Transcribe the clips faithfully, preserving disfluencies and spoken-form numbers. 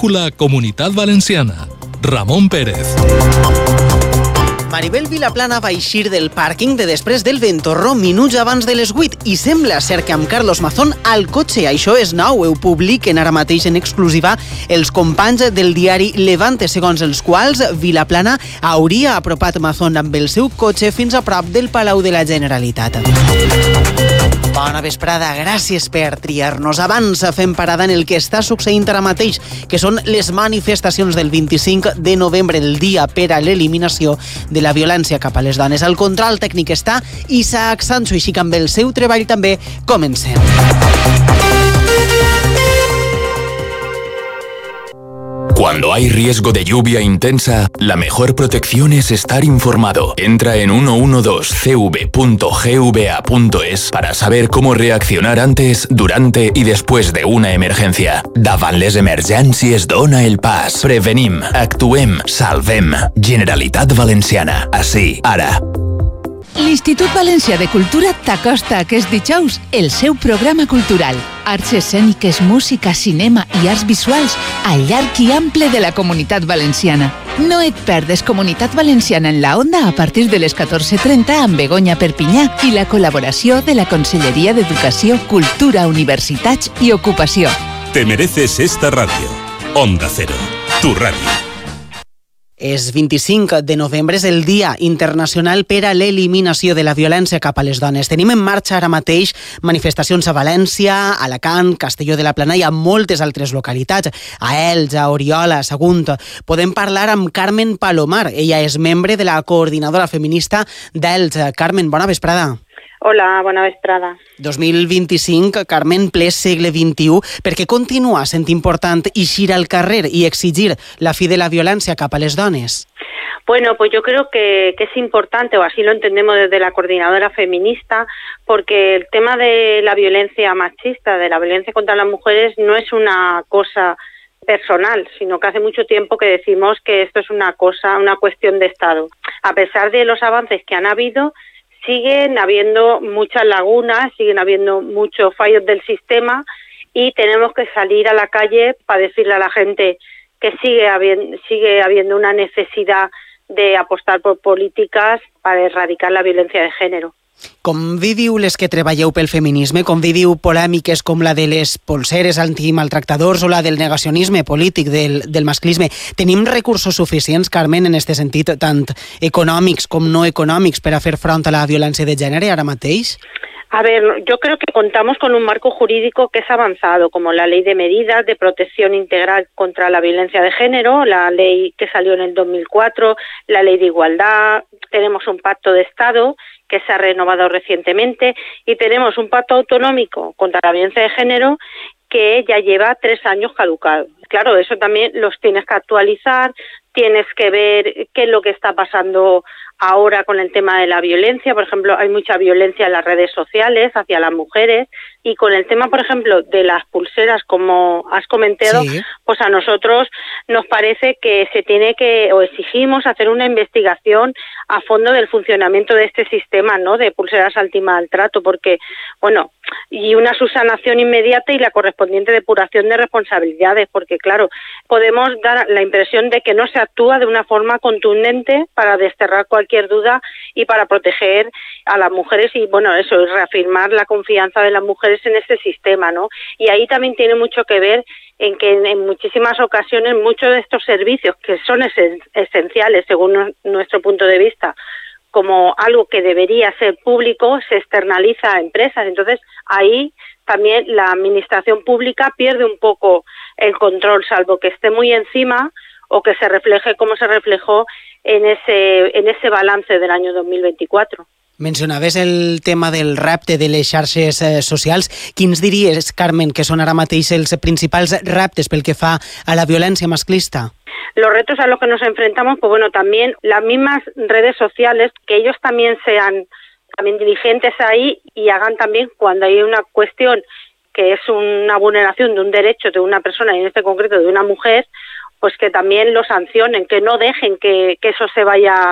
Brújula Comunitat Valenciana. Ramon Pérez. Maribel Vilaplana va eixir del pàrquing de després del ventorró minuts abans de les vuit i sembla ser que amb Carlos Mazón al cotxe. Això és nou, ho publiquen ara mateix en exclusiva els companys del diari Levante, segons els quals Vilaplana hauria apropat Mazón amb el seu cotxe fins a prop del Palau de la Generalitat. Bona vesprada, gràcies per triar-nos. Abans fem parada en el que està succeint ara mateix, que són les manifestacions del vint-i-cinc de novembre, el dia per a l'eliminació de la violència cap a les dones. Al control tècnic està Isaac Sancho, així que amb el seu treball també comencem. Cuando hay riesgo de lluvia intensa, la mejor protección es estar informado. Entra en ciento doce c v punto g v a punto es para saber cómo reaccionar antes, durante y después de una emergencia. Davant les emergències dona el pas. Prevenim, actuem, salvem. Generalitat Valenciana. Ací, ara. L'Institut Valencià de Cultura t'acosta aquest dijous el seu programa cultural. Arts escèniques, música, cinema i arts visuals al llarg i ample de la Comunitat Valenciana. No et perdes Comunitat Valenciana en la Onda a partir de les catorze trenta amb Begoña Perpinyà i la col·laboració de la Conselleria d'Educació, Cultura, Universitats i Ocupació. Te mereces esta radio. Onda Cero, tu radio. És vint-i-cinc de novembre, és el Dia Internacional per a l'Eliminació de la Violència cap a les Dones. Tenim en marxa ara mateix manifestacions a València, a Alacant, Castelló de la Plana i a moltes altres localitats, a Elx, a Oriola, a Sagunt. Podem parlar amb Carmen Palomar. Ella és membre de la coordinadora feminista d'Elx. Carmen, bona vesprada. Hola, bona vesprada. dos mil vint-i-cinc, Carmen, ple segle vint-i-u, per què continua sent important eixir al carrer i exigir la fi de la violència cap a les dones? Bueno, pues yo creo que, que es importante, o así lo entendemos desde la coordinadora feminista, porque el tema de la violencia machista, de la violencia contra las mujeres, no es una cosa personal, sino que hace mucho tiempo que decimos que esto es una cosa, una cuestión de Estado. A pesar de los avances que han habido, siguen habiendo muchas lagunas, siguen habiendo muchos fallos del sistema y tenemos que salir a la calle para decirle a la gente que sigue habiendo, sigue habiendo una necesidad de apostar por políticas para erradicar la violencia de género. Com viviu les que treballeu pel feminisme? Com viviu polèmiques com la de les polseres antimaltractadors o la del negacionisme polític del, del masclisme? Tenim recursos suficients, Carmen, en aquest sentit, tant econòmics com no econòmics, per a fer front a la violència de gènere ara mateix? A ver, yo creo que contamos con un marco jurídico que es avanzado, como la Ley de Medidas de Protección Integral contra la Violencia de Género, la ley que salió en el dos mil cuatro, la Ley de Igualdad, tenemos un pacto de Estado que se ha renovado recientemente y tenemos un pacto autonómico contra la violencia de género que ya lleva tres años caducado. Claro, eso también los tienes que actualizar, tienes que ver qué es lo que está pasando ahora con el tema de la violencia. Por ejemplo, hay mucha violencia en las redes sociales hacia las mujeres y con el tema, por ejemplo, de las pulseras, como has comentado, sí. Pues a nosotros nos parece que se tiene que, o exigimos hacer una investigación a fondo del funcionamiento de este sistema, ¿no?, de pulseras antimaltrato, porque, bueno, y una subsanación inmediata y la correspondiente depuración de responsabilidades, porque, claro, podemos dar la impresión de que no se actúa de una forma contundente para desterrar cualquier duda y para proteger a las mujeres y, bueno, eso es reafirmar la confianza de las mujeres en este sistema, ¿no? Y ahí también tiene mucho que ver en que en, en muchísimas ocasiones muchos de estos servicios que son esen, esenciales según no, nuestro punto de vista, como algo que debería ser público, se externaliza a empresas. Entonces, ahí también la administración pública pierde un poco el control, salvo que esté muy encima o que se refleje como se reflejó en ese, en ese balance del año dos mil veinticuatro. Mencionaves el tema del repte de les xarxes eh, socials. Quins diries, Carmen, que són ara mateix els principals reptes pel que fa a la violència masclista? Los retos a los que nos enfrentamos, pues bueno, también las mismas redes sociales, que ellos también sean también diligentes ahí y hagan también cuando hay una cuestión que es una vulneración de un derecho de una persona, y en este concreto de una mujer, pues que también lo sancionen, que no dejen que, que eso se vaya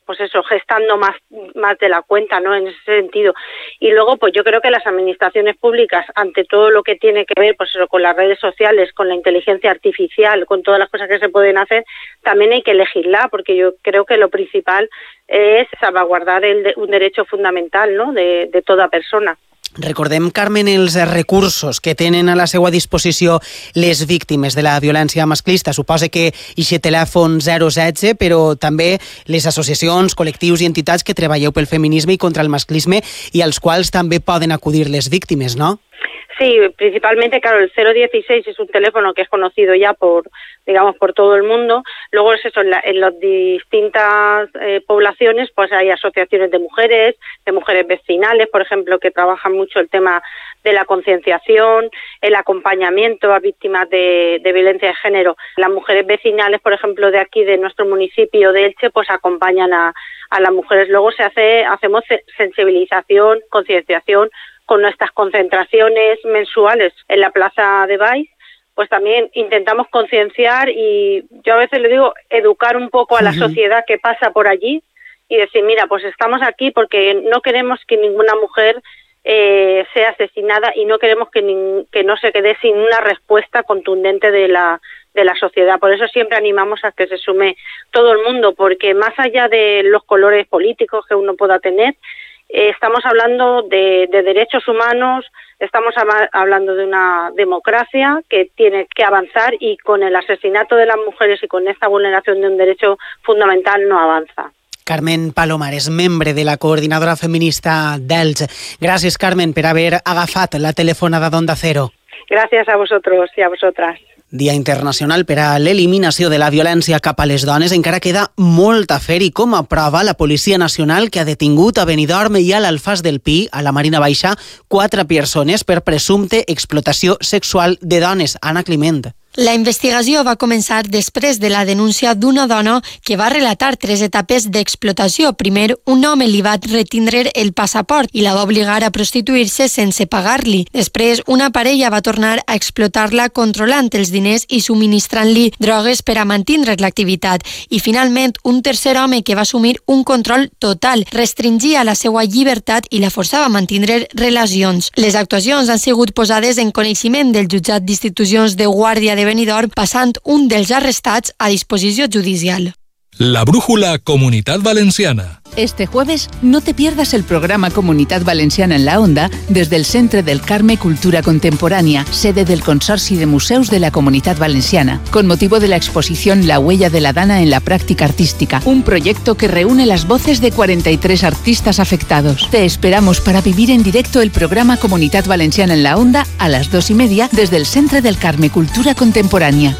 pues eso, gestando más, más de la cuenta, ¿no? En ese sentido. Y luego, pues yo creo que las administraciones públicas, ante todo lo que tiene que ver, pues eso, con las redes sociales, con la inteligencia artificial, con todas las cosas que se pueden hacer, también hay que legislar, porque yo creo que lo principal es salvaguardar el de, un derecho fundamental, ¿no? De, de toda persona. Recordem, Carmen, els recursos que tenen a la seva disposició les víctimes de la violència masclista. Suposa que aquest telèfon zero setze, però també les associacions, col·lectius i entitats que treballeu pel feminisme i contra el masclisme i als quals també poden acudir les víctimes, ¿no? Sí, principalmente, claro, el cero dieciséis es un teléfono que es conocido ya por, digamos, por todo el mundo. Luego es eso, en, la, en las distintas eh, poblaciones, pues hay asociaciones de mujeres, de mujeres vecinales, por ejemplo, que trabajan mucho el tema de la concienciación, el acompañamiento a víctimas de, de violencia de género. Las mujeres vecinales, por ejemplo, de aquí, de nuestro municipio de Elche, pues acompañan a, a las mujeres. Luego se hace, hacemos sensibilización, concienciación, con nuestras concentraciones mensuales en la Plaza de Baix, pues también intentamos concienciar y yo a veces le digo educar un poco a la sociedad que pasa por allí y decir, mira, pues estamos aquí porque no queremos que ninguna mujer eh, sea asesinada y no queremos que, ni, que no se quede sin una respuesta contundente de la, de la sociedad. Por eso siempre animamos a que se sume todo el mundo, porque más allá de los colores políticos que uno pueda tener, Eh, estamos hablando de, de derechos humanos, estamos a, hablando de una democracia que tiene que avanzar y con el asesinato de las mujeres y con esta vulneración de un derecho fundamental no avanza. Carmen Palomares, membre de la coordinadora feminista d'Elx. Gràcies, Carmen, per haver agafat la telefonada d'Onda Cero. Gràcies a vosotros y a vosotras. Dia Internacional per a l'eliminació de la violència cap a les dones. Encara queda molt a fer i com a prova la Policia Nacional que ha detingut a Benidorm i a l'Alfàs del Pi, a la Marina Baixa, quatre persones per presumpte explotació sexual de dones. Anna Climent. La investigació va començar després de la denúncia d'una dona que va relatar tres etapes d'explotació. Primer, un home li va retindre el passaport i la va obligar a prostituir-se sense pagar-li. Després, una parella va tornar a explotar-la controlant els diners i subministrant-li drogues per a mantenir l'activitat. I finalment, un tercer home que va assumir un control total, restringia la seva llibertat i la forçava a mantenir relacions. Les actuacions han sigut posades en coneixement del jutjat d'institucions de Guàrdia de Benidorm, passant un dels arrestats a disposició judicial. La brújula Comunidad Valenciana. Este jueves no te pierdas el programa Comunidad Valenciana en la Onda desde el Centre del Carme Cultura Contemporánea, sede del Consorci de Museus de la Comunidad Valenciana, con motivo de la exposición La huella de la dana en la práctica artística, un proyecto que reúne las voces de cuarenta y tres artistas afectados. Te esperamos para vivir en directo el programa Comunidad Valenciana en la Onda a las dos y media desde el Centre del Carme Cultura Contemporánea.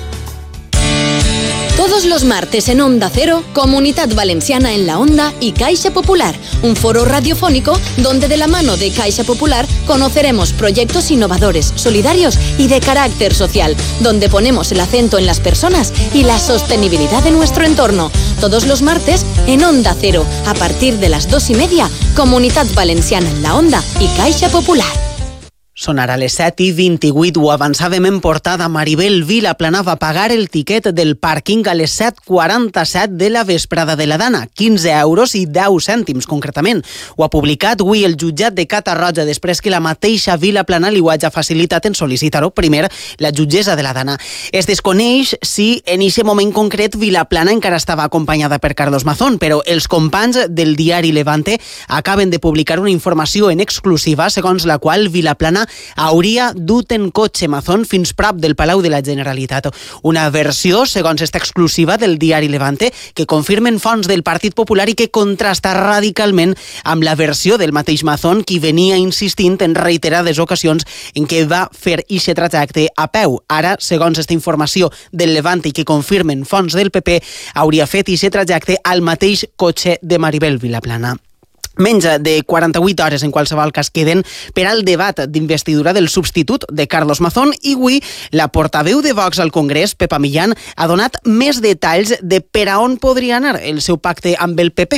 Todos los martes en Onda Cero, Comunidad Valenciana en la Onda y Caixa Popular, un foro radiofónico donde de la mano de Caixa Popular conoceremos proyectos innovadores, solidarios y de carácter social, donde ponemos el acento en las personas y la sostenibilidad de nuestro entorno. Todos los martes en Onda Cero, a partir de las dos y media, Comunidad Valenciana en la Onda y Caixa Popular. Són ara les set i vint-i-vuit, ho avançàvem en portada. Maribel Vilaplana va pagar el tiquet del pàrquing a les set quaranta-set de la vesprada de la Dana, quinze euros i deu cèntims concretament. Ho ha publicat avui el jutjat de Catarroja després que la mateixa Vilaplana li ho hagi facilitat en sol·licitar-ho primer la jutgessa de la Dana. Es desconeix si en aquest moment concret Vilaplana encara estava acompanyada per Carlos Mazón, però els companys del diari Levante acaben de publicar una informació en exclusiva segons la qual Vilaplana hauria dut en cotxe Mazón fins prop del Palau de la Generalitat. Una versió, segons esta exclusiva del diari Levante, que confirmen fonts del Partit Popular i que contrasta radicalment amb la versió del mateix Mazón, qui venia insistint en reiterades ocasions en què va fer ixe trajecte a peu. Ara, segons esta informació del Levante i que confirmen fonts del P P, hauria fet ixe trajecte al mateix cotxe de Maribel Vilaplana. Menys de quaranta-vuit hores en qualsevol cas queden per al debat d'investidura del substitut de Carlos Mazón i avui la portaveu de Vox al Congrés, Pepa Millán, ha donat més detalls de per a on podria anar el seu pacte amb el P P.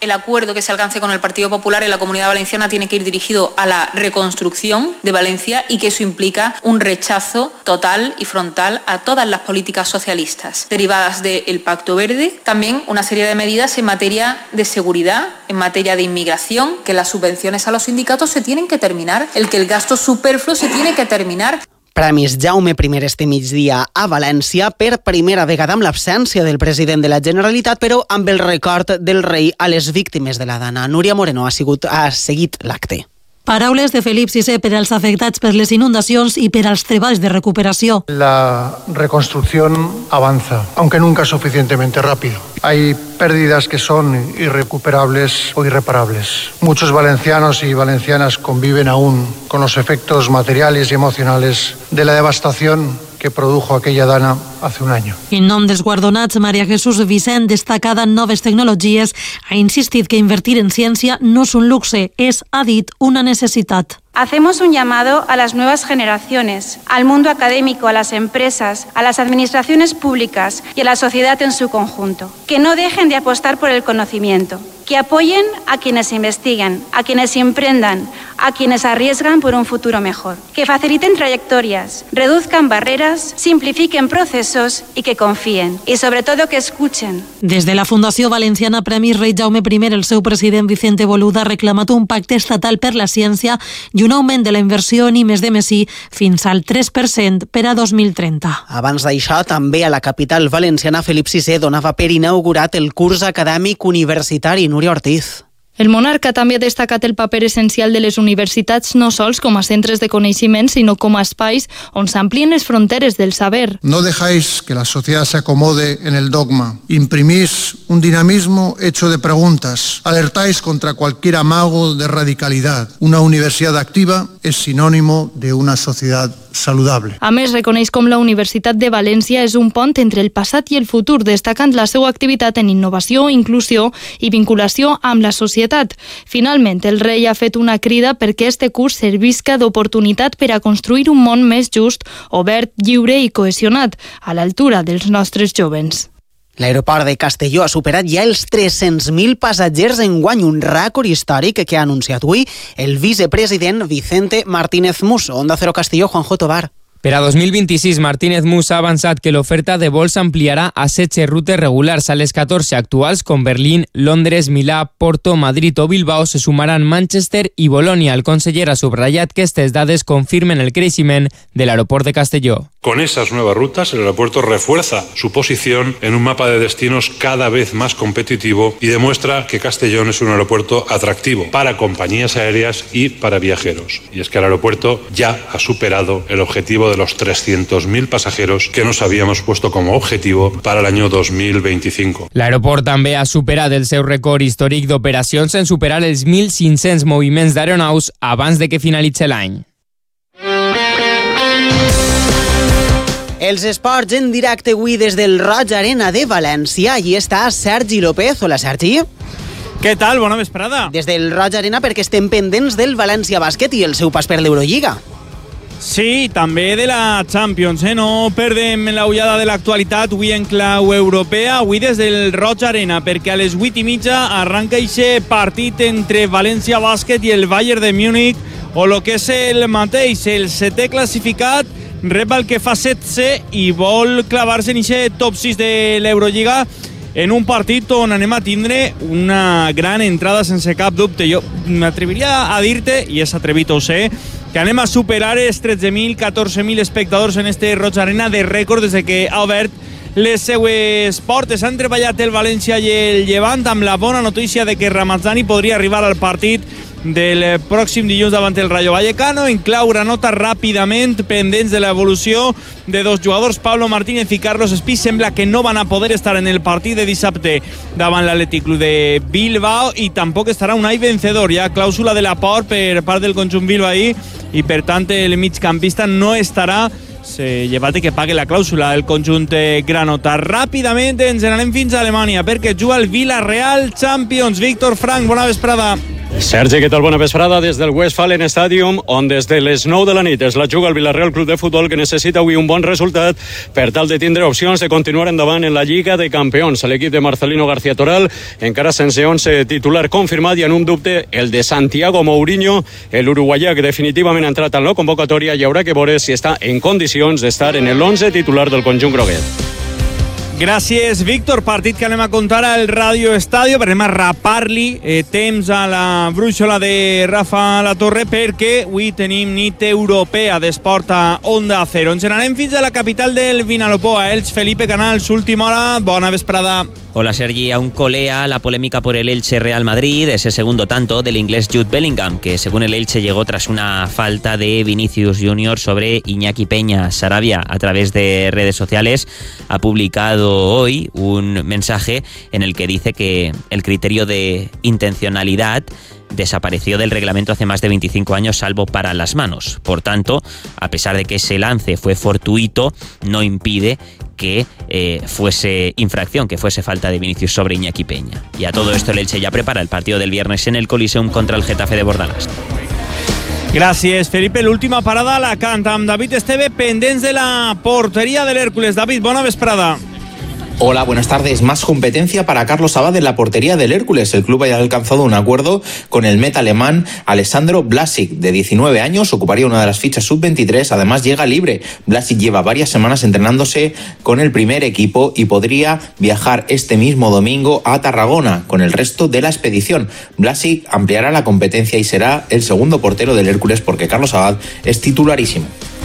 El acuerdo que se alcance con el Partido Popular en la Comunidad Valenciana tiene que ir dirigido a la reconstrucción de Valencia y que eso implica un rechazo total y frontal a todas las políticas socialistas derivadas del Pacto Verde. También una serie de medidas en materia de seguridad, en materia de inmigración, que las subvenciones a los sindicatos se tienen que terminar, el que el gasto superfluo se tiene que terminar. Premis Jaume I este migdia a València, per primera vegada amb l'absència del president de la Generalitat, però amb el record del rei a les víctimes de la Dana. Núria Moreno ha, sigut, ha seguit l'acte. Paraules de Felip sisè per als afectats per les inundacions i per als treballs de recuperació. La reconstrucción avanza, aunque nunca suficientemente rápido. Hay pérdidas que son irrecuperables o irreparables. Muchos valencianos y valencianas conviven aún con los efectos materiales y emocionales de la devastación que produjo aquella dana hace un año. En nom dels guardonats, Maria Jesús Vicent, destacada en noves tecnologies, ha insistit que invertir en ciència no és un luxe, és, ha dit, una necessitat. Hacemos un llamado a las nuevas generaciones, al mundo académico, a las empresas, a las administraciones públicas y a la sociedad en su conjunto, que no dejen de apostar por el conocimiento, que apoyen a quienes investiguen, a quienes emprendan, a quienes arriesgan por un futuro mejor, que faciliten trayectorias, reduzcan barreras, simplifiquen procesos y que confíen, y sobre todo que escuchen. Des de la Fundació Valenciana Premis Rei Jaume I, el seu president Vicente Boluda ha reclamat un pacte estatal per la ciència i un augment de la inversió en I més D més I fins al tres per cent per a dos mil trenta. Abans d'això, també a la capital valenciana, Felip sisè donava per inaugurat el curs acadèmic universitari. Núria Ortiz. El monarca també ha destacat el paper essencial de les universitats no sols com a centres de coneixement, sinó com a espais on s'amplien les fronteres del saber. No dejáis que la sociedad se acomode en el dogma. Imprimís un dinamismo hecho de preguntas. Alertáis contra cualquier amago de radicalidad. Una universidad activa es sinónimo de una sociedad saludable. A més, reconeix com la Universitat de València és un pont entre el passat i el futur, destacant la seva activitat en innovació, inclusió i vinculació amb la societat. Finalment, el rei ha fet una crida perquè este curs servisca d'oportunitat per a construir un món més just, obert, lliure i cohesionat, a l'altura dels nostres jovens. L'aeroport de Castelló ha superat ja els tres-cents mil passatgers enguany, un rècord històric que ha anunciat avui el vicepresident Vicente Martínez Musso. Onda Cero Castelló, Juanjo Tobar. Per a dos mil vint-i-sis, Martínez Musso ha avançat que l'oferta de vols s'ampliarà a setze rutes regulars. A les catorze actuals, com Berlín, Londres, Milà, Porto, Madrid o Bilbao, se sumaran Manchester i Bolonia. El conseller ha subratllat que aquestes dades confirmen el creixement de l'aeroport de Castelló. Con esas nuevas rutas, el aeropuerto refuerza su posición en un mapa de destinos cada vez más competitivo y demuestra que Castellón es un aeropuerto atractivo para compañías aéreas y para viajeros. Y es que el aeropuerto ya ha superado el objetivo de los trescientos mil pasajeros que nos habíamos puesto como objetivo para el año dos mil veinticinco. L'aeroport també ha superat el seu rècord històric d'operacions en superar els mil cinc-cents moviments d'aeronaus abans de que finalitzi l'any. Els esports en directe avui des del Roig Arena de València. Allí està Sergi López. Hola, Sergi. Què tal? Bona vesprada. Des del Roig Arena perquè estem pendents del València Bàsquet i el seu pas per l'Eurolliga. Sí, també de la Champions, eh? No perdem l'ullada de l'actualitat avui en clau europea, avui des del Roig Arena, perquè a les vuit i mitja arranca aquest partit entre València Bàsquet i el Bayern de Múnich, o el que és el mateix, el setè classificat rep el que fa setze i vol clavar-se en aquest top sis de l'Eurolliga en un partit on anem a tindre una gran entrada sense cap dubte. Jo m'atreviria a dir-te, i és atrevit ho sé, que anem a superar els tretze mil, catorze mil espectadors en este Roig Arena de rècord des que ha obert les seues portes. Han treballat el València i el Llevant amb la bona notícia de que Ramazzani podria arribar al partit del pròxim dilluns davant el Rayo Vallecano. En clau granota ràpidament, pendents de l'evolució de dos jugadors, Pablo Martínez i Carlos Espí. Sembla que no van a poder estar en el partit de dissabte davant l'Atlètic Club de Bilbao i tampoc estarà Unai Vencedor. Hi ha clàusula de l'apport per part del conjunt bilbaí i per tant el migcampista no estarà, llevat que pague la clàusula del conjunt granota. Ràpidament ens n'anem fins a Alemanya perquè juga el Villarreal Champions. Víctor Frank, bona vesprada. Sergi, què tal? Bona vesprada des del Westfalen Stadium, on des de les nou de la nit es la juga el Villarreal Club de Futbol, que necessita avui un bon resultat per tal de tindre opcions de continuar endavant en la Lliga de Campions. L'equip de Marcelino García Toral encara sense onze titular confirmat i en un dubte el de Santiago Mourinho, l'uruguaià que definitivament ha entrat en la convocatòria i haurà que veure si està en condicions d'estar en l'onze titular del conjunt groguet. Gràcies, Víctor. Partit que anem a contar al Radio Estadio, però anem a rapar-li eh, temps a la brúixola de Rafa Latorre, perquè avui tenim nit europea d'esport a Onda Cero. Ens n'anem fins a la capital del Vinalopó, a Elx. Felipe Canals, última hora, bona vesprada. Hola Sergi, aún colea la polémica por el Elche Real Madrid, ese segundo tanto del inglés Jude Bellingham, que según el Elche llegó tras una falta de Vinicius Junior sobre Iñaki Peña. Sarabia, a través de redes sociales, ha publicado hoy un mensaje en el que dice que el criterio de intencionalidad desapareció del reglamento hace más de veinticinco años, salvo para las manos. Por tanto, a pesar de que ese lance fue fortuito, no impide que eh, fuese infracción, que fuese falta de Vinicius sobre Iñaki Peña. Y a todo esto el Elche ya prepara el partido del viernes en el Coliseum contra el Getafe de Bordalás. Gràcies, Felipe. L'última parada a Alacant amb David Esteve, pendents de la porteria de l'Hércules. David, bona vesprada. Hola, buenas tardes. Más competencia para Carlos Abad en la portería del Hércules. El club ha alcanzado un acuerdo con el meta alemán Alessandro Blasic, de diecinueve años, ocuparía una de las fichas sub veintitrés, además llega libre. Blasic lleva varias semanas entrenándose con el primer equipo y podría viajar este mismo domingo a Tarragona con el resto de la expedición. Blasic ampliará la competencia y será el segundo portero del Hércules, porque Carlos Abad es titularísimo.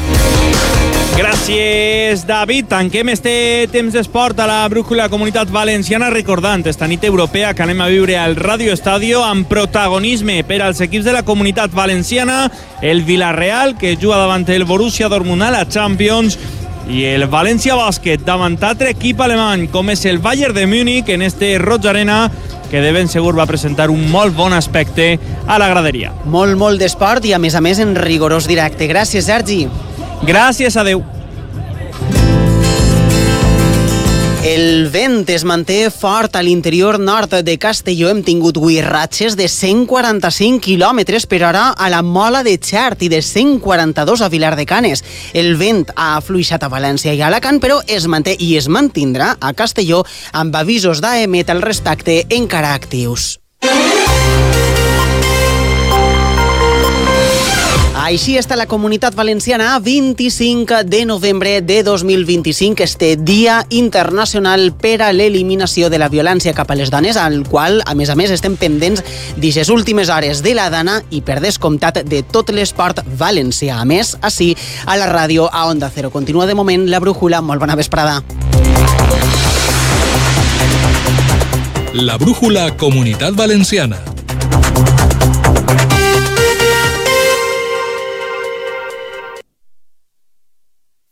Gràcies, David. Tanquem este temps d'esport a la brújula Comunitat Valenciana, recordant esta nit europea que anem a viure al Radio Estadio amb protagonisme per als equips de la Comunitat Valenciana, el Villarreal, que juga davant el Borussia Dortmund a la Champions, i el València Bàsquet davant altre equip alemany, com és el Bayern de Múnich, en este Roig Arena, que de ben segur va presentar un molt bon aspecte a la graderia. Molt, molt d'esport i, a més a més, en rigorós directe. Gràcies, Sergi. Gràcies, adeu. El vent es manté fort a l'interior nord de Castelló. Hem tingut avui ratxes de cent quaranta-cinc quilòmetres per hora a la Mola de Xert i de cent quaranta-dos a Vilar de Canes. El vent ha afluixat a València i a Alacant, però es manté i es mantindrà a Castelló amb avisos d'A E M E T al respecte encara actius. Així està la Comunitat Valenciana a vint-i-cinc de novembre de dos mil vint-i-cinc, este Dia Internacional per a l'Eliminació de la Violència cap a les Dones, al qual, a més a més, estem pendents d'aquestes últimes hores de la dana i, per descomptat, de tot l'esport valencià. A més, així, a la ràdio, a Onda Cero. Continua de moment la brújula. Molt bona vesprada. La brújula Comunitat Valenciana.